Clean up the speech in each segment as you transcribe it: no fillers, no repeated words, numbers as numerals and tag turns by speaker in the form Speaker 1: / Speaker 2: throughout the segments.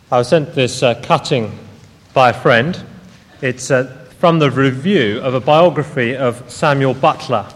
Speaker 1: I was sent this cutting by a friend. It's from the review of a biography of Samuel Butler.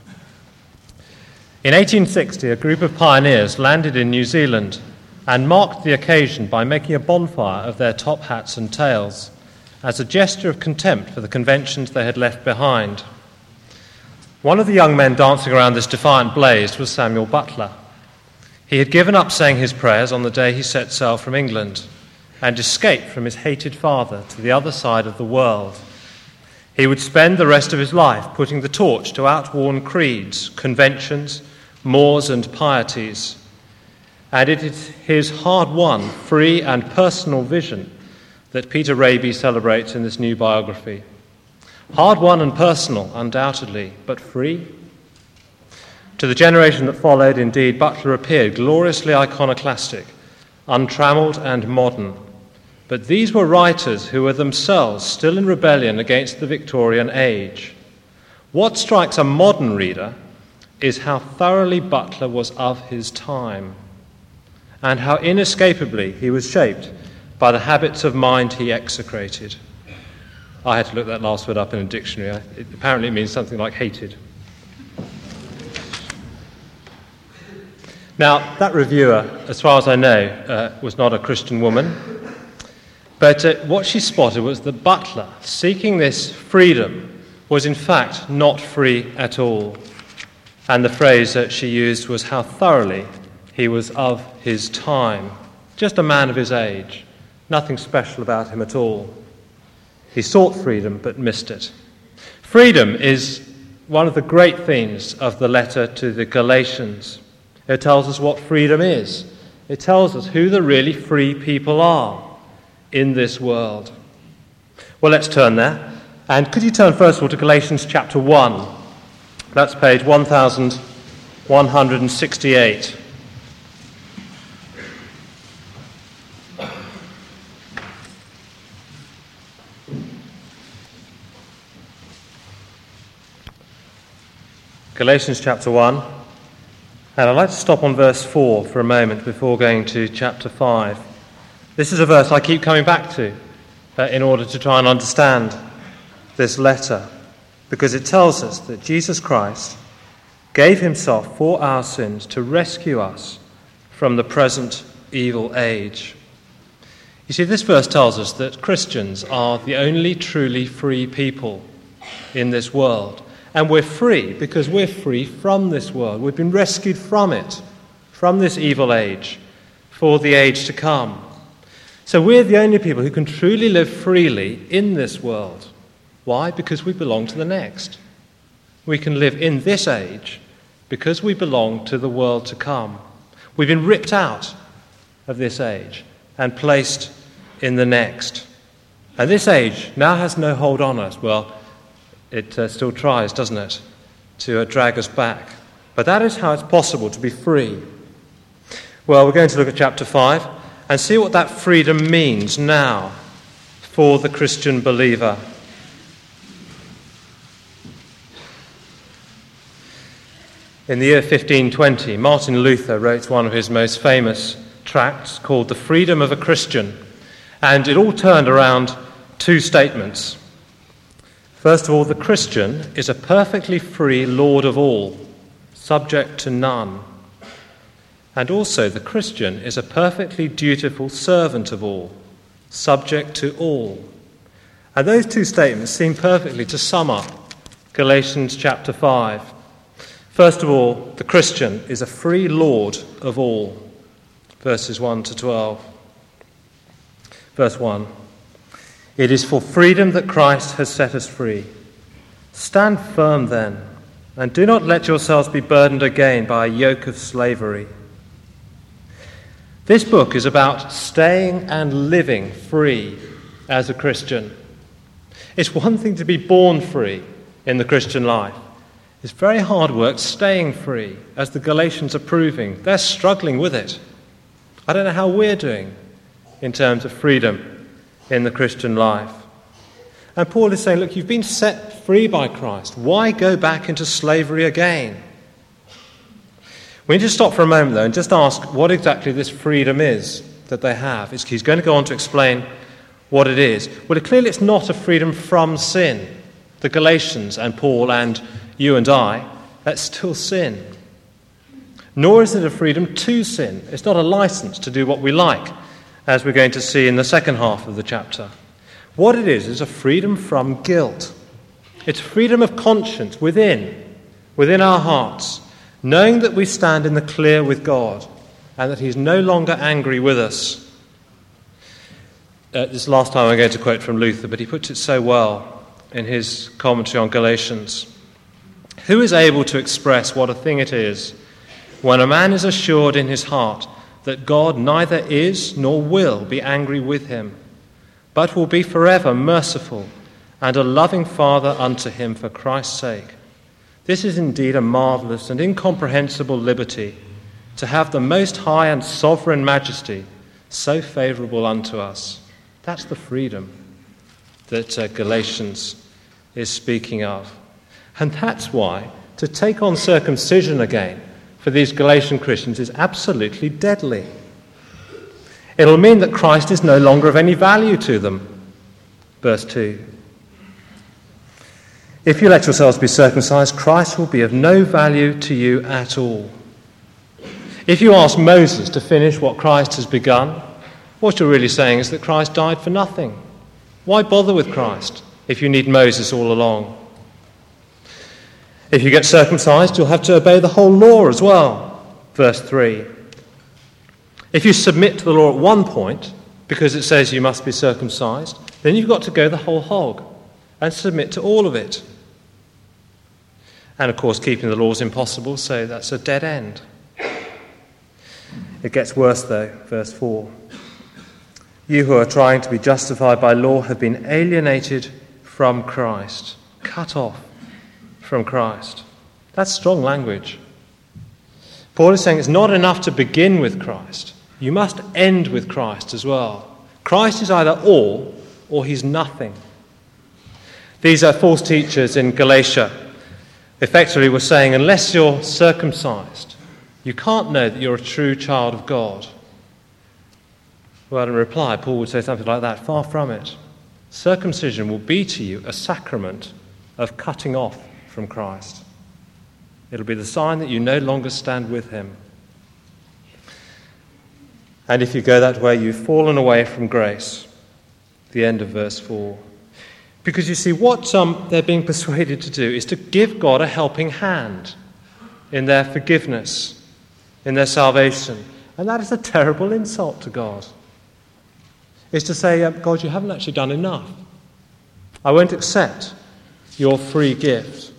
Speaker 1: In 1860, a group of pioneers landed in New Zealand and marked the occasion by making a bonfire of their top hats and tails as a gesture of contempt for the conventions they had left behind. One of the young men dancing around this defiant blaze was Samuel Butler. He had given up saying his prayers on the day he set sail from England and escaped from his hated father to the other side of the world. He would spend the rest of his life putting the torch to outworn creeds, conventions, mores and pieties. And it is his hard-won, free and personal vision that Peter Raby celebrates in this new biography. Hard-won and personal, undoubtedly, but free? To the generation that followed, indeed, Butler appeared gloriously iconoclastic, untrammeled and modern. But these were writers who were themselves still in rebellion against the Victorian age. What strikes a modern reader is how thoroughly Butler was of his time, and how inescapably he was shaped by the habits of mind he execrated. I had to look that last word up in a dictionary. Apparently it means something like hated. Now, that reviewer, as far as I know, was not a Christian woman. But what she spotted was that Butler, seeking this freedom, was in fact not free at all. And the phrase that she used was how thoroughly he was of his time. Just a man of his age. Nothing special about him at all. He sought freedom but missed it. Freedom is one of the great themes of the letter to the Galatians. It tells us what freedom is. It tells us who the really free people are in this world. Well, let's turn there. And could you turn first of all to Galatians chapter 1? That's page 1168. Galatians chapter 1. And I'd like to stop on verse 4 for a moment before going to chapter 5. This is a verse I keep coming back to in order to try and understand this letter, because it tells us that Jesus Christ gave himself for our sins to rescue us from the present evil age. You see, this verse tells us that Christians are the only truly free people in this world. And we're free because we're free from this world. We've been rescued from it, from this evil age, for the age to come. So we're the only people who can truly live freely in this world. Why? Because we belong to the next. We can live in this age because we belong to the world to come. We've been ripped out of this age and placed in the next. And this age now has no hold on us. Well, it still tries, doesn't it, to drag us back. But that is how it's possible to be free. Well, we're going to look at chapter 5 and see what that freedom means now for the Christian believer. In the year 1520, Martin Luther wrote one of his most famous tracts called The Freedom of a Christian, and it all turned around two statements. First of all, the Christian is a perfectly free lord of all, subject to none. And also, the Christian is a perfectly dutiful servant of all, subject to all. And those two statements seem perfectly to sum up Galatians chapter 5. First of all, the Christian is a free lord of all, verses 1 to 12. Verse 1. It is for freedom that Christ has set us free. Stand firm then, and do not let yourselves be burdened again by a yoke of slavery. This book is about staying and living free as a Christian. It's one thing to be born free in the Christian life. It's very hard work staying free, as the Galatians are proving. They're struggling with it. I don't know how we're doing in terms of freedom in the Christian life. And Paul is saying, look, you've been set free by Christ. Why go back into slavery again? We need to stop for a moment, though, and just ask what exactly this freedom is. that they have. He's going to go on to explain what it is. Well, clearly it's not a freedom from sin. The Galatians and Paul and you and I, that's still sin. Nor is it a freedom to sin. It's not a license to do what we like, as we're going to see in the second half of the chapter. What it is a freedom from guilt. It's freedom of conscience within our hearts, knowing that we stand in the clear with God and that he's no longer angry with us. This last time I'm going to quote from Luther, but he puts it so well in his commentary on Galatians. Who is able to express what a thing it is when a man is assured in his heart that God neither is nor will be angry with him, but will be forever merciful and a loving Father unto him for Christ's sake? This is indeed a marvellous and incomprehensible liberty, to have the most high and sovereign majesty so favourable unto us. That's the freedom that Galatians is speaking of. And that's why to take on circumcision again for these Galatian Christians is absolutely deadly. It'll mean that Christ is no longer of any value to them. Verse 2. If you let yourselves be circumcised, Christ will be of no value to you at all. If you ask Moses to finish what Christ has begun, what you're really saying is that Christ died for nothing. Why bother with Christ if you need Moses all along? If you get circumcised, you'll have to obey the whole law as well. Verse 3. If you submit to the law at one point, because it says you must be circumcised, then you've got to go the whole hog and submit to all of it. And of course, keeping the law is impossible, so that's a dead end. It gets worse though, verse 4. You who are trying to be justified by law have been alienated from Christ, cut off from Christ. That's strong language. Paul is saying it's not enough to begin with Christ. You must end with Christ as well. Christ is either all or he's nothing. These are false teachers in Galatia. Effectively were saying, unless you're circumcised, you can't know that you're a true child of God. Well, in reply, Paul would say something like that. Far from it. Circumcision will be to you a sacrament of cutting off from Christ. It'll be the sign that you no longer stand with him. And if you go that way, you've fallen away from grace. The end of verse 4. Because you see, what they're being persuaded to do is to give God a helping hand in their forgiveness, in their salvation. And that is a terrible insult to God. It's to say, God, you haven't actually done enough. I won't accept your free gift.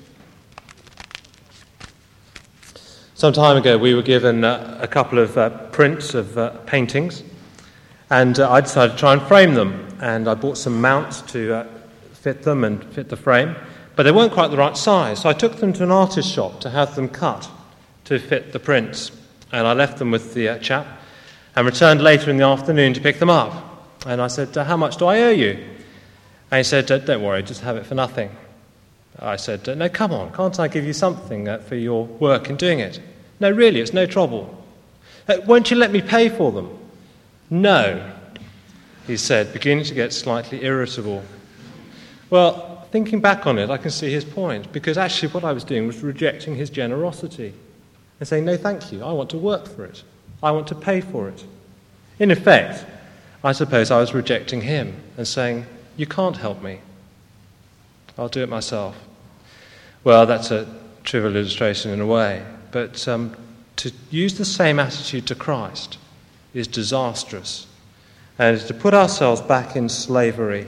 Speaker 1: Some time ago, we were given a couple of prints of paintings, and I decided to try and frame them. And I bought some mounts to fit them and fit the frame, but they weren't quite the right size. So I took them to an artist shop to have them cut to fit the prints. And I left them with the chap and returned later in the afternoon to pick them up. And I said, how much do I owe you? And he said, don't worry, just have it for nothing. I said, no, come on, can't I give you something for your work in doing it? No, really, it's no trouble. Won't you let me pay for them? No, he said, beginning to get slightly irritable. Well, thinking back on it, I can see his point, because actually what I was doing was rejecting his generosity and saying, no, thank you, I want to work for it. I want to pay for it. In effect, I suppose I was rejecting him and saying, you can't help me. I'll do it myself. Well, that's a trivial illustration in a way, but to use the same attitude to Christ is disastrous, and is to put ourselves back in slavery.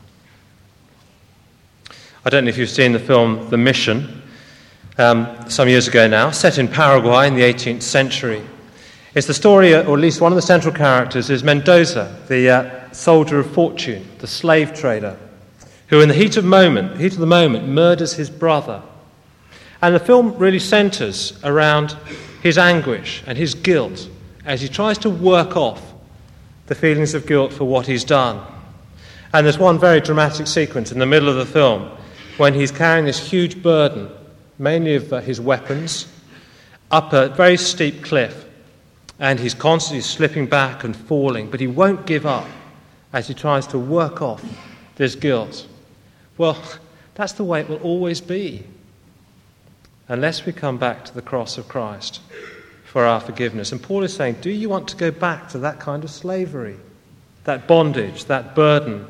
Speaker 1: I don't know if you've seen the film The Mission, some years ago now, set in Paraguay in the 18th century. It's the story, or at least one of the central characters, is Mendoza, the soldier of fortune, the slave trader, who in the heat of the moment, murders his brother. And the film really centres around his anguish and his guilt as he tries to work off the feelings of guilt for what he's done. And there's one very dramatic sequence in the middle of the film when he's carrying this huge burden, mainly of his weapons, up a very steep cliff. And he's constantly slipping back and falling, but he won't give up as he tries to work off this guilt. Well, that's the way it will always be, unless we come back to the cross of Christ for our forgiveness. And Paul is saying, do you want to go back to that kind of slavery, that bondage, that burden?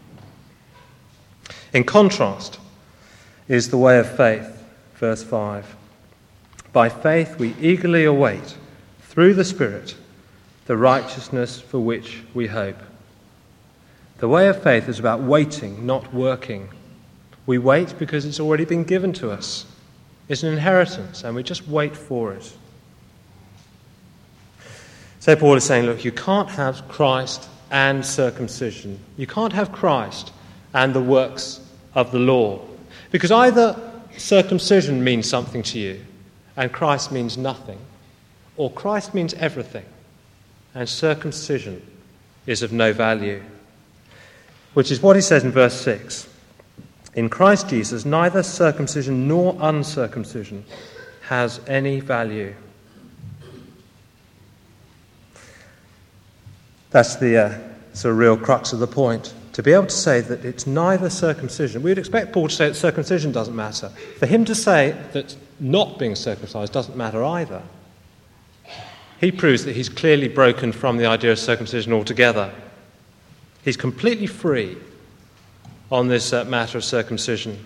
Speaker 1: In contrast is the way of faith, verse 5. By faith we eagerly await, through the Spirit, the righteousness for which we hope. The way of faith is about waiting, not working. We wait because it's already been given to us. It's an inheritance, and we just wait for it. So Paul is saying, look, you can't have Christ and circumcision. You can't have Christ and the works of the law. Because either circumcision means something to you, and Christ means nothing, or Christ means everything, and circumcision is of no value. Which is what he says in verse 6. In Christ Jesus, neither circumcision nor uncircumcision has any value. That's the sort of real crux of the point. To be able to say that it's neither circumcision. We would expect Paul to say that circumcision doesn't matter. For him to say that not being circumcised doesn't matter either, he proves that he's clearly broken from the idea of circumcision altogether. He's completely free on this matter of circumcision.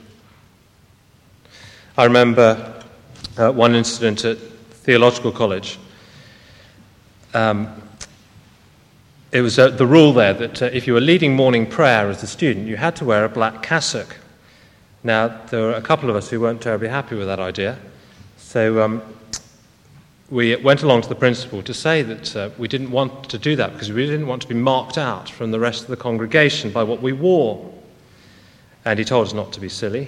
Speaker 1: I remember one incident at theological college. It was the rule there that if you were leading morning prayer as a student, you had to wear a black cassock. Now, there were a couple of us who weren't terribly happy with that idea. So we went along to the principal to say that we didn't want to do that because we didn't want to be marked out from the rest of the congregation by what we wore. And he told us not to be silly.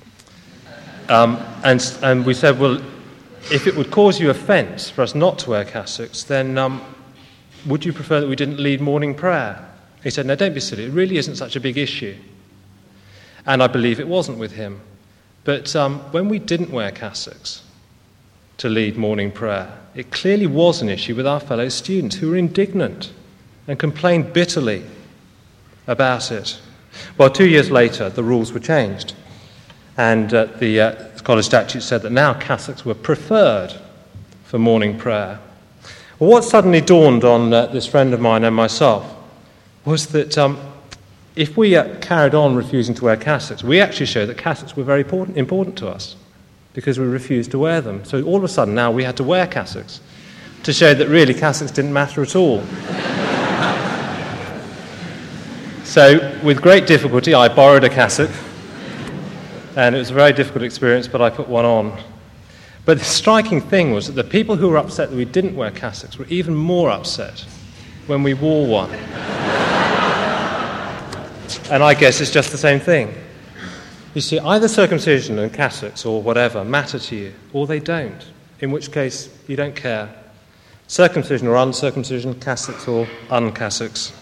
Speaker 1: And we said, well, if it would cause you offence for us not to wear cassocks, then would you prefer that we didn't lead morning prayer? He said, no, don't be silly. It really isn't such a big issue. And I believe it wasn't with him. But when we didn't wear cassocks to lead morning prayer, it clearly was an issue with our fellow students who were indignant and complained bitterly about it. Well, 2 years later, the rules were changed, and the college statute said that now cassocks were preferred for morning prayer. Well, what suddenly dawned on this friend of mine and myself was that if we carried on refusing to wear cassocks, we actually showed that cassocks were very important to us, because we refused to wear them. So all of a sudden now we had to wear cassocks to show that really cassocks didn't matter at all. So with great difficulty I borrowed a cassock, and it was a very difficult experience, but I put one on. But the striking thing was that the people who were upset that we didn't wear cassocks were even more upset when we wore one. And I guess it's just the same thing. You see, either circumcision and cassocks or whatever matter to you, or they don't, in which case you don't care. Circumcision or uncircumcision, cassocks or uncassocks.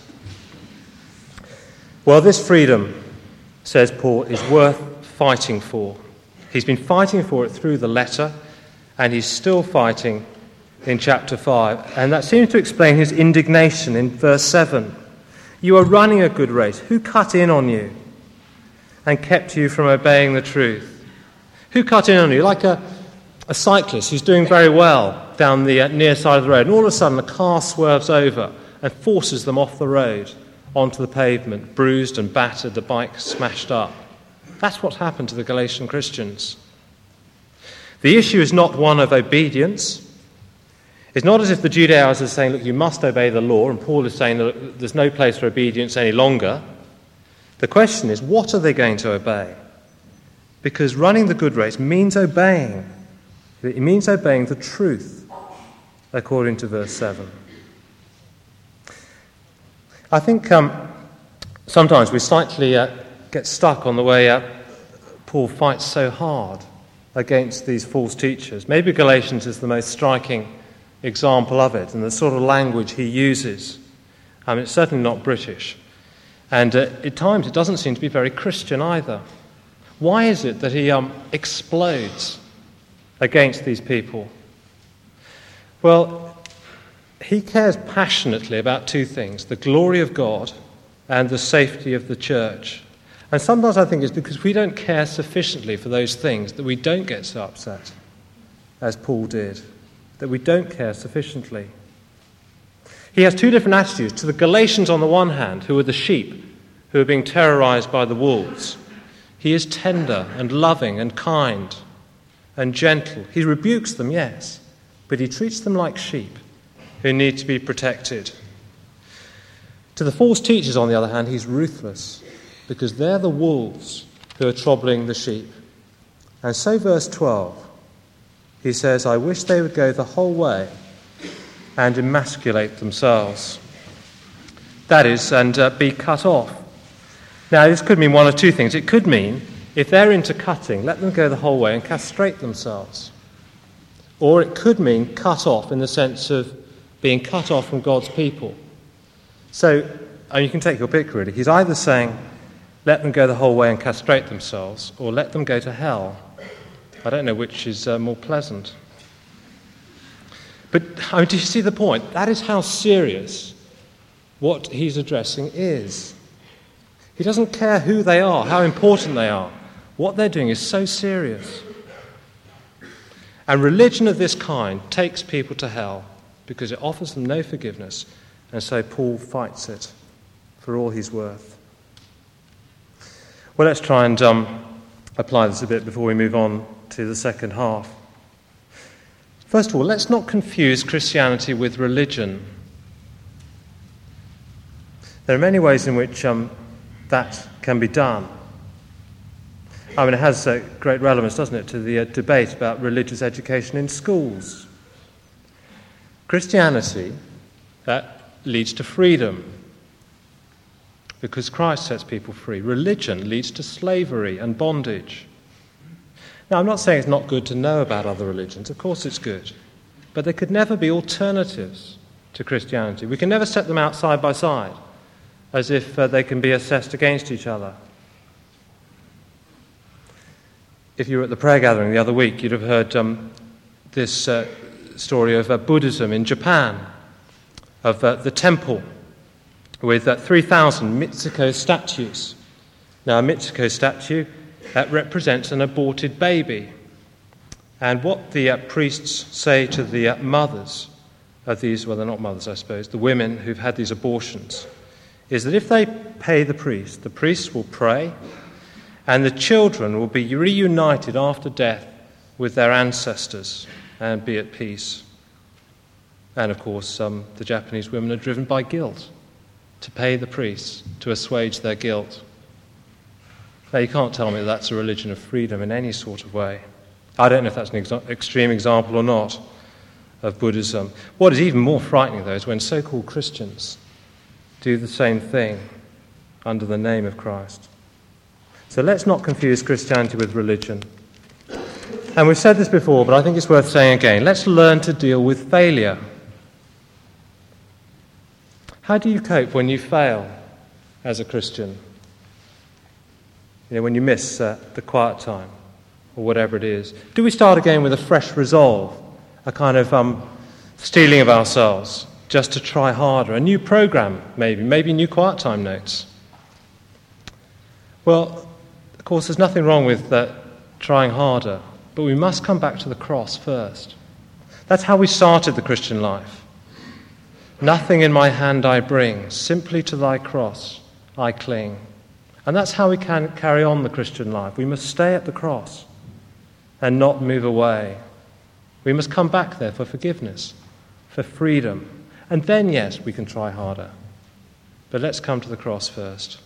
Speaker 1: Well, this freedom, says Paul, is worth fighting for. He's been fighting for it through the letter, and he's still fighting in chapter 5. And that seems to explain his indignation in verse 7. You are running a good race. Who cut in on you and kept you from obeying the truth? Who cut in on you? Like a cyclist who's doing very well down the near side of the road, and all of a sudden a car swerves over and forces them off the road onto the pavement, bruised and battered, the bike smashed up. That's what's happened to the Galatian Christians. The issue is not one of obedience. It's not as if the Judaizers are saying, look, you must obey the law, and Paul is saying that there's no place for obedience any longer. The question is, what are they going to obey? Because running the good race means obeying. It means obeying the truth, according to verse 7. I think sometimes we slightly get stuck on the way Paul fights so hard against these false teachers. Maybe Galatians is the most striking example of it, and the sort of language he uses. It's certainly not British. And at times it doesn't seem to be very Christian either. Why is it that he explodes against these people? Well, he cares passionately about two things: the glory of God and the safety of the church. And sometimes I think it's because we don't care sufficiently for those things that we don't get so upset, as Paul did, that we don't care sufficiently. He has two different attitudes to the Galatians on the one hand, who are the sheep, who are being terrorized by the wolves. He is tender and loving and kind and gentle. He rebukes them, yes, but he treats them like sheep who need to be protected. To the false teachers, on the other hand, he's ruthless, because they're the wolves who are troubling the sheep. And so verse 12, he says, I wish they would go the whole way and emasculate themselves. That is, and be cut off. Now, this could mean one of two things. It could mean, if they're into cutting, let them go the whole way and castrate themselves. Or it could mean cut off in the sense of being cut off from God's people. So, and you can take your pick, really. He's either saying, let them go the whole way and castrate themselves, or let them go to hell. I don't know which is more pleasant. But do you see the point? That is how serious what he's addressing is. He doesn't care who they are, how important they are. What they're doing is so serious. And religion of this kind takes people to hell because it offers them no forgiveness. And so Paul fights it for all he's worth. Well, let's try and apply this a bit before we move on to the second half. First of all, let's not confuse Christianity with religion. There are many ways in which that can be done. I mean, it has great relevance, doesn't it, to the debate about religious education in schools. Christianity, that leads to freedom, because Christ sets people free. Religion leads to slavery and bondage. Now, I'm not saying it's not good to know about other religions. Of course it's good. But there could never be alternatives to Christianity. We can never set them out side by side, as if they can be assessed against each other. If you were at the prayer gathering the other week, you'd have heard this story of Buddhism in Japan, of the temple with 3,000 Mitsuko statues. Now, a Mitsuko statue represents an aborted baby. And what the priests say to the mothers of these, well, they're not mothers, I suppose, the women who've had these abortions, is that if they pay the priests will pray, and the children will be reunited after death with their ancestors and be at peace. And, of course, the Japanese women are driven by guilt to pay the priests to assuage their guilt. Now, you can't tell me that's a religion of freedom in any sort of way. I don't know if that's an extreme example or not of Buddhism. What is even more frightening, though, is when so-called Christians do the same thing under the name of Christ. So let's not confuse Christianity with religion. And we've said this before, but I think it's worth saying again. Let's learn to deal with failure. How do you cope when you fail as a Christian? You know, when you miss the quiet time or whatever it is. Do we start again with a fresh resolve, a kind of steeling of ourselves just to try harder, a new program maybe new quiet time notes? Well, of course, there's nothing wrong with trying harder, but we must come back to the cross first. That's how we started the Christian life. Nothing in my hand I bring, simply to thy cross I cling. And that's how we can carry on the Christian life. We must stay at the cross and not move away. We must come back there for forgiveness, for freedom. And then, yes, we can try harder. But let's come to the cross first.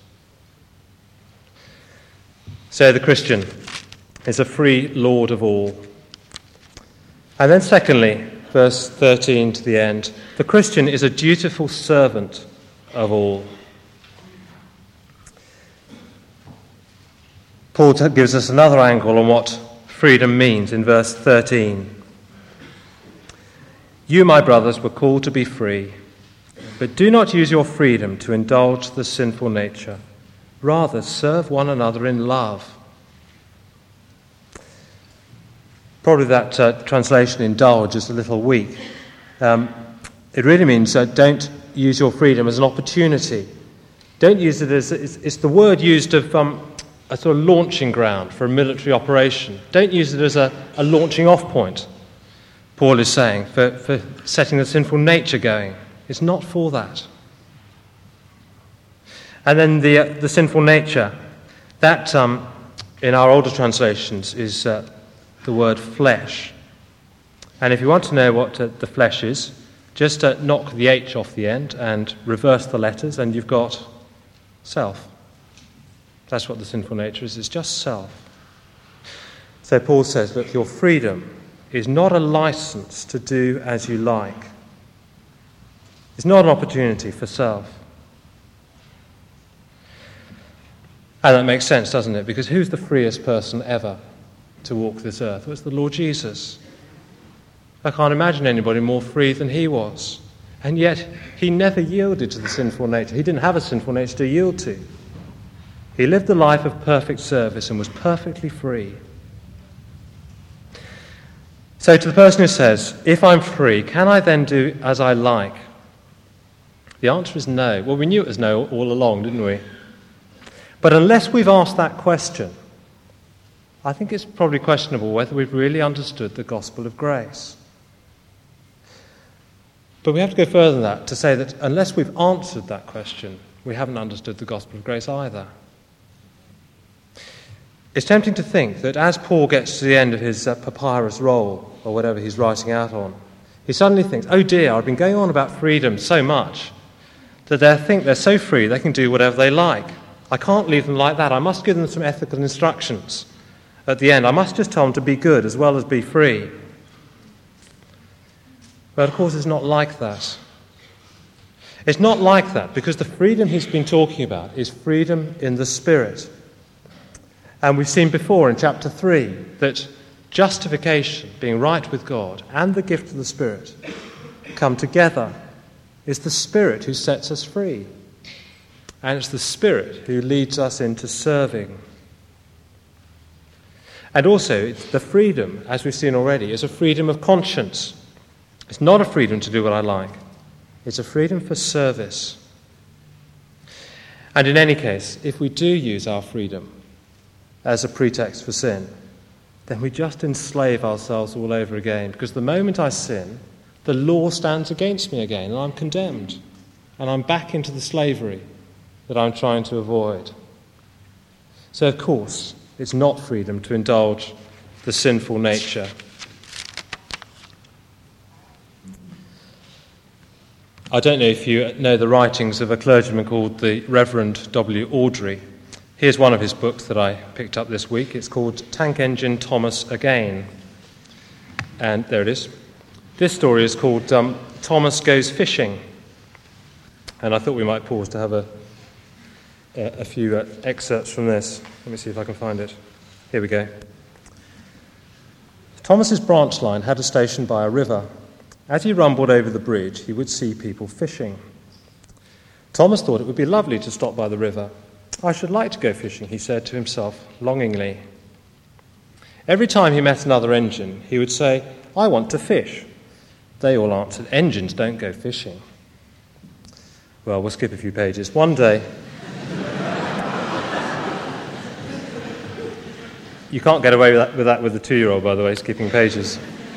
Speaker 1: So the Christian is a free Lord of all. And then secondly, verse 13 to the end, the Christian is a dutiful servant of all. Paul gives us another angle on what freedom means in verse 13. You, my brothers, were called to be free, but do not use your freedom to indulge the sinful nature. Rather, serve one another in love. Probably that translation, indulge, is a little weak. It really means don't use your freedom as an opportunity. Don't use it as, it's the word used of a sort of launching ground for a military operation. Don't use it as a launching off point, Paul is saying, for setting the sinful nature going. It's not for that. And then the sinful nature, that in our older translations is the word flesh. And if you want to know what the flesh is, just knock the H off the end and reverse the letters, and you've got self. That's what the sinful nature is. It's just self. So Paul says, look, your freedom is not a license to do as you like. It's not an opportunity for self. And that makes sense, doesn't it? Because who's the freest person ever to walk this earth? Well, it's the Lord Jesus. I can't imagine anybody more free than he was. And yet, he never yielded to the sinful nature. He didn't have a sinful nature to yield to. He lived a life of perfect service and was perfectly free. So to the person who says, if I'm free, can I then do as I like? The answer is no. Well, we knew it was no all along, didn't we? But unless we've asked that question, I think it's probably questionable whether we've really understood the gospel of grace. But we have to go further than that to say that unless we've answered that question, we haven't understood the gospel of grace either. It's tempting to think that as Paul gets to the end of his papyrus roll, or whatever he's writing out on, he suddenly thinks, oh dear, I've been going on about freedom so much that they think they're so free they can do whatever they like. I can't leave them like that. I must give them some ethical instructions at the end. I must just tell them to be good as well as be free. But of course it's not like that. It's not like that because the freedom he's been talking about is freedom in the Spirit. And we've seen before in chapter 3 that justification, being right with God, and the gift of the Spirit come together. It's the Spirit who sets us free. And it's the Spirit who leads us into serving. And also, it's the freedom, as we've seen already, is a freedom of conscience. It's not a freedom to do what I like. It's a freedom for service. And in any case, if we do use our freedom as a pretext for sin, then we just enslave ourselves all over again. Because the moment I sin, the law stands against me again, and I'm condemned. And I'm back into the slavery that I'm trying to avoid. So, of course, it's not freedom to indulge the sinful nature. I don't know if you know the writings of a clergyman called the Reverend W. Awdry. Here's one of his books that I picked up this week. It's called Tank Engine Thomas Again. And there it is. This story is called Thomas Goes Fishing. And I thought we might pause to have a few excerpts from this. Let me see if I can find it. Here we go. Thomas's branch line had a station by a river. As he rumbled over the bridge, he would see people fishing. Thomas thought it would be lovely to stop by the river. I should like to go fishing, he said to himself longingly. Every time he met another engine, he would say, I want to fish. They all answered, engines don't go fishing. Well, we'll skip a few pages. One day, you can't get away with that with a 2-year-old, by the way, skipping pages.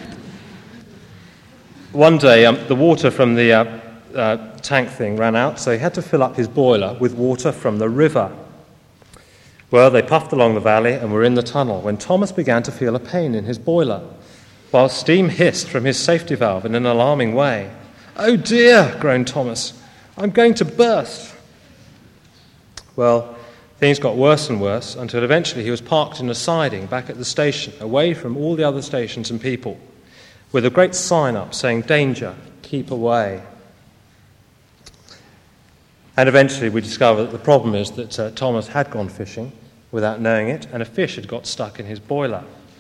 Speaker 1: One day, the water from the tank thing ran out, so he had to fill up his boiler with water from the river. Well, they puffed along the valley and were in the tunnel when Thomas began to feel a pain in his boiler, while steam hissed from his safety valve in an alarming way. Oh dear, groaned Thomas, I'm going to burst. Well, things got worse and worse until eventually he was parked in a siding back at the station, away from all the other stations and people, with a great sign up saying, danger, keep away. And eventually we discovered that the problem is that Thomas had gone fishing without knowing it, and a fish had got stuck in his boiler.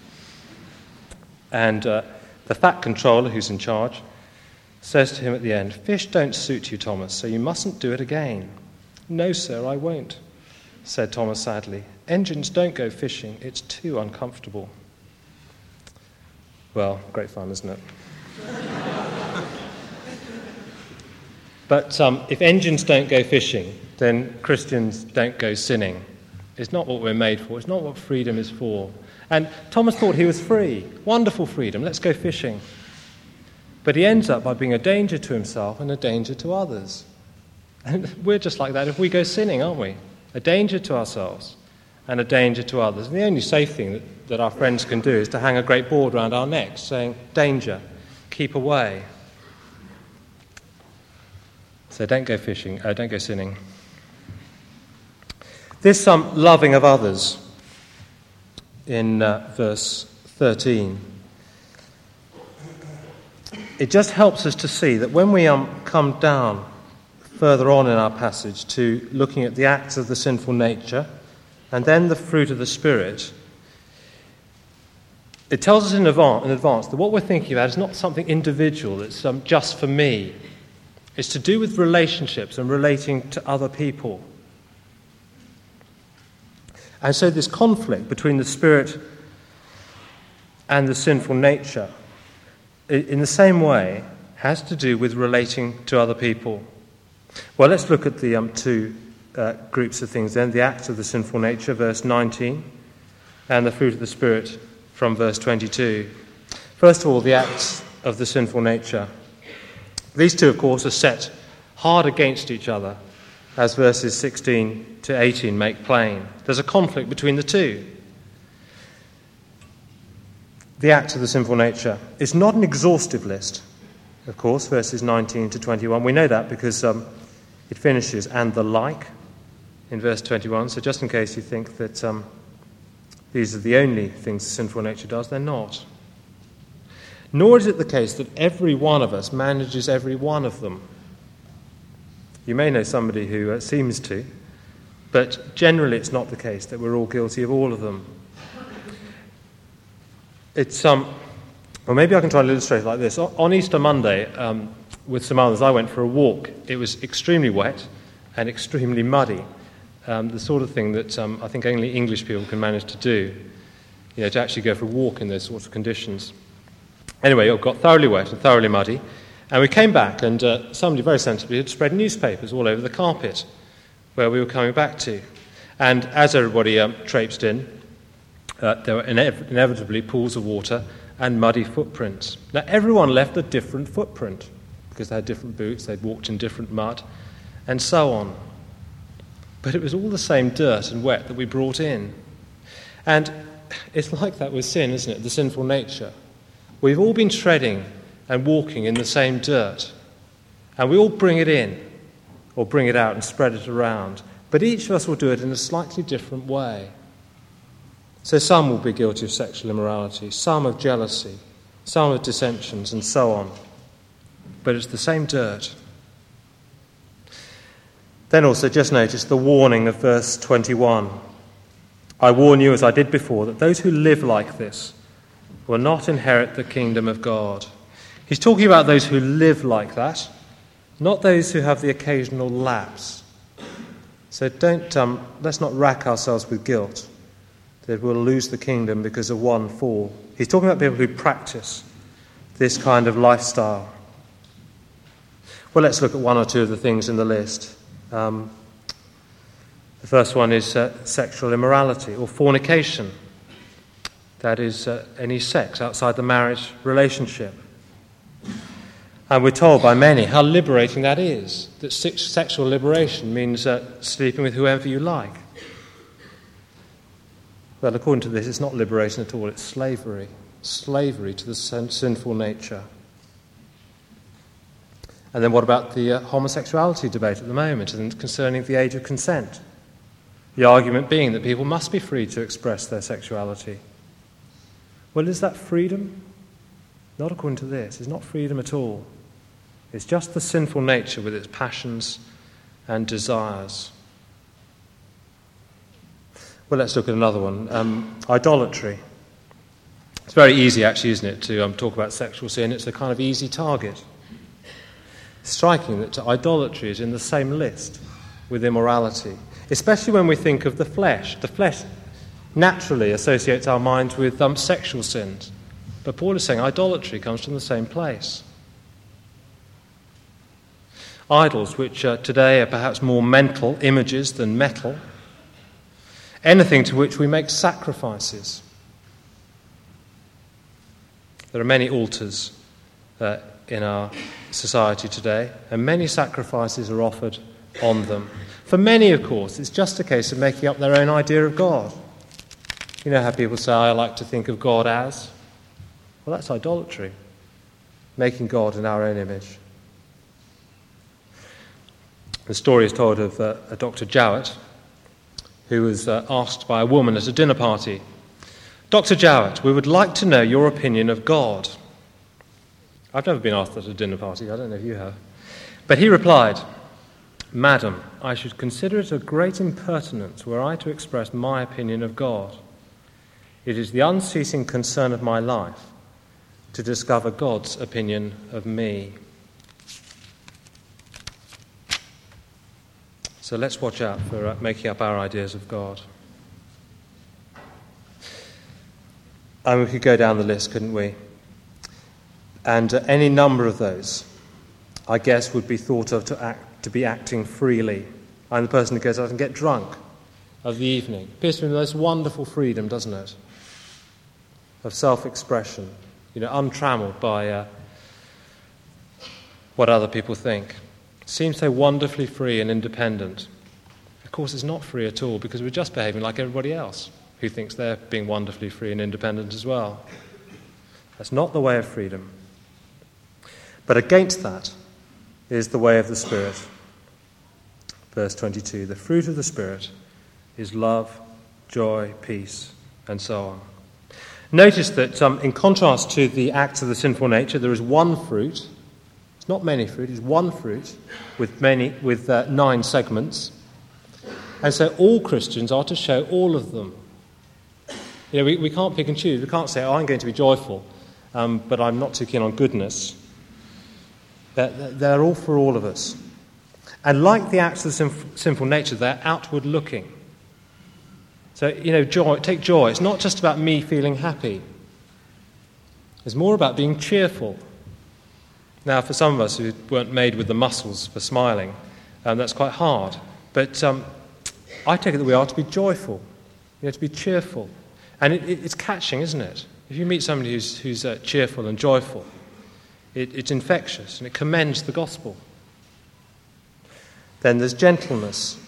Speaker 1: And the fat controller, who's in charge, says to him at the end, fish don't suit you, Thomas, so you mustn't do it again. No, sir, I won't, said Thomas sadly. Engines don't go fishing, it's too uncomfortable. Well, great fun, isn't it? But if engines don't go fishing, then Christians don't go sinning. It's not what we're made for. It's not what freedom is for. And Thomas thought he was free. Wonderful freedom. Let's go fishing. But he ends up by being a danger to himself and a danger to others. And we're just like that if we go sinning, aren't we? A danger to ourselves and a danger to others. And the only safe thing that our friends can do is to hang a great board around our necks saying, danger, keep away. So don't go fishing, don't go sinning. There's some loving of others in verse 13. It just helps us to see that when we come down further on in our passage to looking at the acts of the sinful nature and then the fruit of the Spirit, it tells us in advance that what we're thinking about is not something individual, it's just for me. It's to do with relationships and relating to other people. And so this conflict between the Spirit and the sinful nature, in the same way, has to do with relating to other people. Well, let's look at the two groups of things then. The acts of the sinful nature, verse 19, and the fruit of the Spirit from verse 22. First of all, the acts of the sinful nature. These two, of course, are set hard against each other, as verses 16 to 18 make plain. There's a conflict between the two. The acts of the sinful nature. It's not an exhaustive list, of course, verses 19 to 21. We know that because it finishes, and the like, in verse 21. So just in case you think that these are the only things the sinful nature does, they're not. Nor is it the case that every one of us manages every one of them. You may know somebody who seems to, but generally it's not the case that we're all guilty of all of them. It's well, maybe I can try to illustrate it like this. On Easter Monday, with some others, I went for a walk. It was extremely wet and extremely muddy, the sort of thing that I think only English people can manage to do, to actually go for a walk in those sorts of conditions. Anyway, it got thoroughly wet and thoroughly muddy, and we came back, and somebody very sensibly had spread newspapers all over the carpet where we were coming back to. And as everybody traipsed in, there were inevitably pools of water and muddy footprints. Now, everyone left a different footprint because they had different boots, they'd walked in different mud, and so on. But it was all the same dirt and wet that we brought in. And it's like that with sin, isn't it? The sinful nature. We've all been treading and walking in the same dirt, and we all bring it in, or bring it out and spread it around. But each of us will do it in a slightly different way. So some will be guilty of sexual immorality, some of jealousy, some of dissensions, and so on. But it's the same dirt. Then also just notice the warning of verse 21. I warn you, as I did before, that those who live like this will not inherit the kingdom of God. He's talking about those who live like that, not those who have the occasional lapse. So let's not rack ourselves with guilt that we'll lose the kingdom because of one fall. He's talking about people who practice this kind of lifestyle. Well, let's look at one or two of the things in the list. The first one is sexual immorality or fornication. That is any sex outside the marriage relationship. And we're told by many how liberating that is, that sexual liberation means sleeping with whoever you like. Well, according to this, it's not liberation at all, it's slavery. Slavery to the sinful nature. And then what about the homosexuality debate at the moment and concerning the age of consent? The argument being that people must be free to express their sexuality. Well, is that freedom? Not according to this. It's not freedom at all. It's just the sinful nature with its passions and desires. Well, let's look at another one. Idolatry. It's very easy, actually, isn't it, to talk about sexual sin. It's a kind of easy target. It's striking that idolatry is in the same list with immorality, especially when we think of the flesh. The flesh naturally associates our minds with sexual sins. But Paul is saying idolatry comes from the same place. Idols which today are perhaps more mental images than metal. Anything to which we make sacrifices. There are many altars in our society today, and many sacrifices are offered on them. For many, of course, it's just a case of making up their own idea of God. You know how people say, I like to think of God as? Well, that's idolatry, making God in our own image. The story is told of a Dr. Jowett, who was asked by a woman at a dinner party, Dr. Jowett, we would like to know your opinion of God. I've never been asked at a dinner party, I don't know if you have. But he replied, Madam, I should consider it a great impertinence were I to express my opinion of God. It is the unceasing concern of my life to discover God's opinion of me. So let's watch out for making up our ideas of God. And we could go down the list, couldn't we? And any number of those, I guess, would be thought of to be acting freely. I'm the person who goes out and get drunk of the evening. It appears to be the most wonderful freedom, doesn't it? Of self-expression, untrammeled by what other people think. Seems so wonderfully free and independent. Of course, it's not free at all because we're just behaving like everybody else who thinks they're being wonderfully free and independent as well. That's not the way of freedom. But against that is the way of the Spirit. Verse 22, the fruit of the Spirit is love, joy, peace, and so on. Notice that in contrast to the acts of the sinful nature, there is one fruit. It's not many fruit, it's one fruit with 9 segments. And so all Christians are to show all of them. We can't pick and choose. We can't say, I'm going to be joyful, but I'm not too keen on goodness. They're all for all of us. And like the acts of the sinful nature, they're outward looking. So, joy, take joy. It's not just about me feeling happy. It's more about being cheerful. Now, for some of us who weren't made with the muscles for smiling, that's quite hard. But I take it that we are to be joyful, to be cheerful. And it's catching, isn't it? If you meet somebody who's cheerful and joyful, it's infectious and it commends the gospel. Then there's gentleness.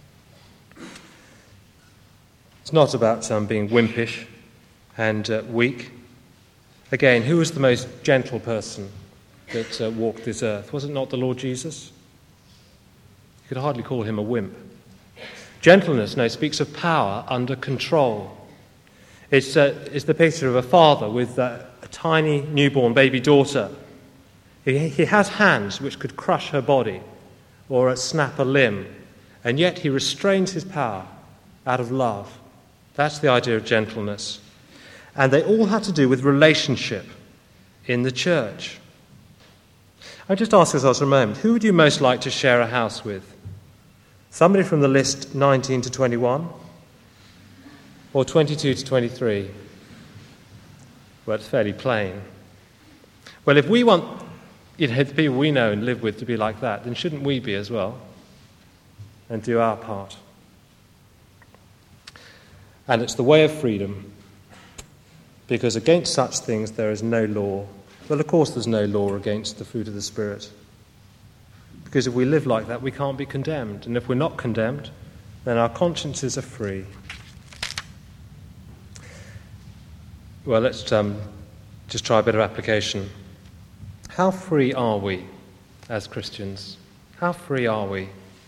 Speaker 1: It's not about being wimpish and weak. Again, who was the most gentle person that walked this earth? Was it not the Lord Jesus? You could hardly call him a wimp. Gentleness, speaks of power under control. It's the picture of a father with a tiny newborn baby daughter. He has hands which could crush her body or snap a limb, and yet he restrains his power out of love. That's the idea of gentleness. And they all have to do with relationship in the church. I just ask ourselves for a moment, who would you most like to share a house with? Somebody from the list 19 to 21? Or 22 to 23? Well, it's fairly plain. Well, if we want the people we know and live with to be like that, then shouldn't we be as well? And do our part? And it's the way of freedom, because against such things there is no law. Well, of course there's no law against the fruit of the Spirit. Because if we live like that, we can't be condemned. And if we're not condemned, then our consciences are free. Well, let's just try a bit of application. How free are we as Christians? How free are we?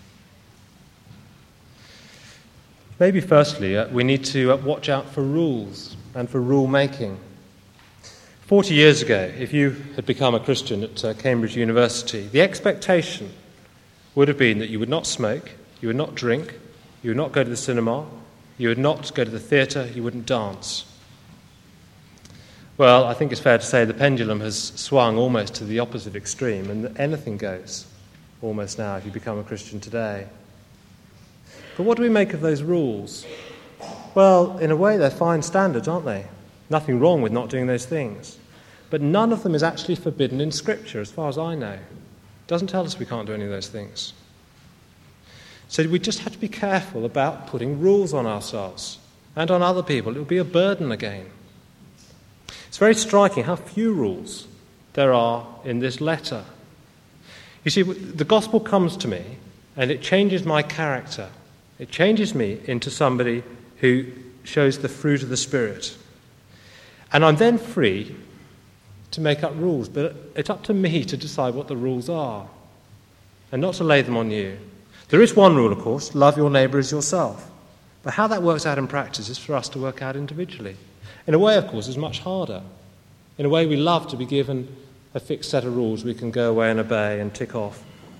Speaker 1: Maybe firstly, we need to watch out for rules and for rule-making. 40 years ago, if you had become a Christian at Cambridge University, the expectation would have been that you would not smoke, you would not drink, you would not go to the cinema, you would not go to the theatre, you wouldn't dance. Well, I think it's fair to say the pendulum has swung almost to the opposite extreme, and anything goes almost now if you become a Christian today. But what do we make of those rules? Well, in a way, they're fine standards, aren't they? Nothing wrong with not doing those things. But none of them is actually forbidden in Scripture, as far as I know. It doesn't tell us we can't do any of those things. So we just have to be careful about putting rules on ourselves and on other people. It will be a burden again. It's very striking how few rules there are in this letter. You see, the gospel comes to me and it changes my character. It changes me into somebody who shows the fruit of the Spirit. And I'm then free to make up rules, but it's up to me to decide what the rules are and not to lay them on you. There is one rule, of course, love your neighbour as yourself. But how that works out in practice is for us to work out individually. In a way, of course, it's much harder. In a way, we love to be given a fixed set of rules we can go away and obey and tick off.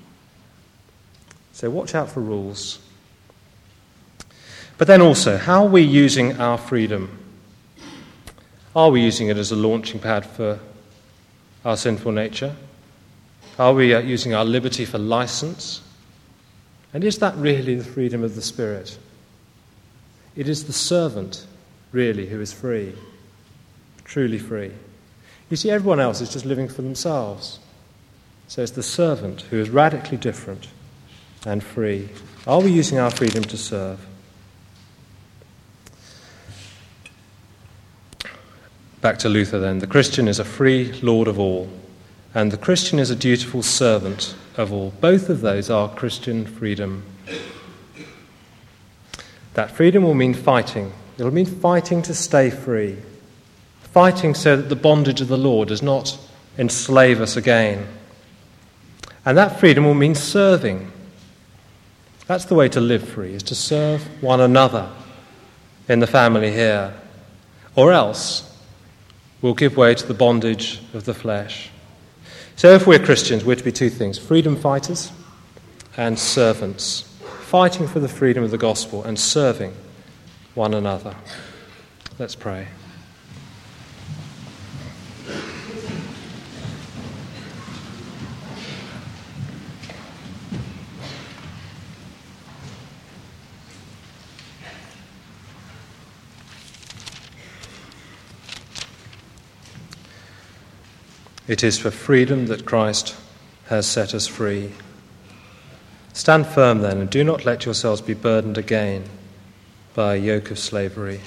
Speaker 1: So watch out for rules. But then also, how are we using our freedom? Are we using it as a launching pad for our sinful nature? Are we using our liberty for license? And is that really the freedom of the Spirit? It is the servant, really, who is free, truly free. You see, everyone else is just living for themselves. So it's the servant who is radically different and free. Are we using our freedom to serve? Back to Luther then. The Christian is a free Lord of all, and the Christian is a dutiful servant of all. Both of those are Christian freedom. That freedom will mean fighting. It will mean fighting to stay free. Fighting so that the bondage of the law does not enslave us again. And that freedom will mean serving. That's the way to live free, is to serve one another in the family here. Or else we'll give way to the bondage of the flesh. So if we're Christians, we're to be two things: freedom fighters and servants, fighting for the freedom of the gospel and serving one another. Let's pray. It is for freedom that Christ has set us free. Stand firm then, and do not let yourselves be burdened again by a yoke of slavery.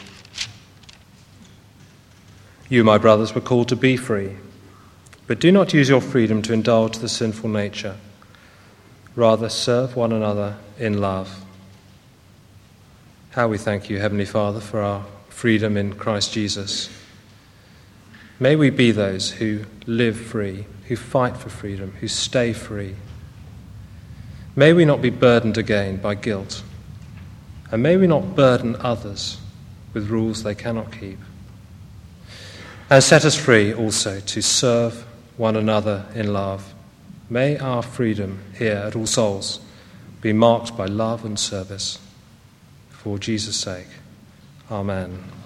Speaker 1: You, my brothers, were called to be free, but do not use your freedom to indulge the sinful nature. Rather, serve one another in love. How we thank you, Heavenly Father, for our freedom in Christ Jesus. May we be those who live free, who fight for freedom, who stay free. May we not be burdened again by guilt, and may we not burden others with rules they cannot keep. And set us free also to serve one another in love. May our freedom here at All Souls be marked by love and service. For Jesus' sake. Amen.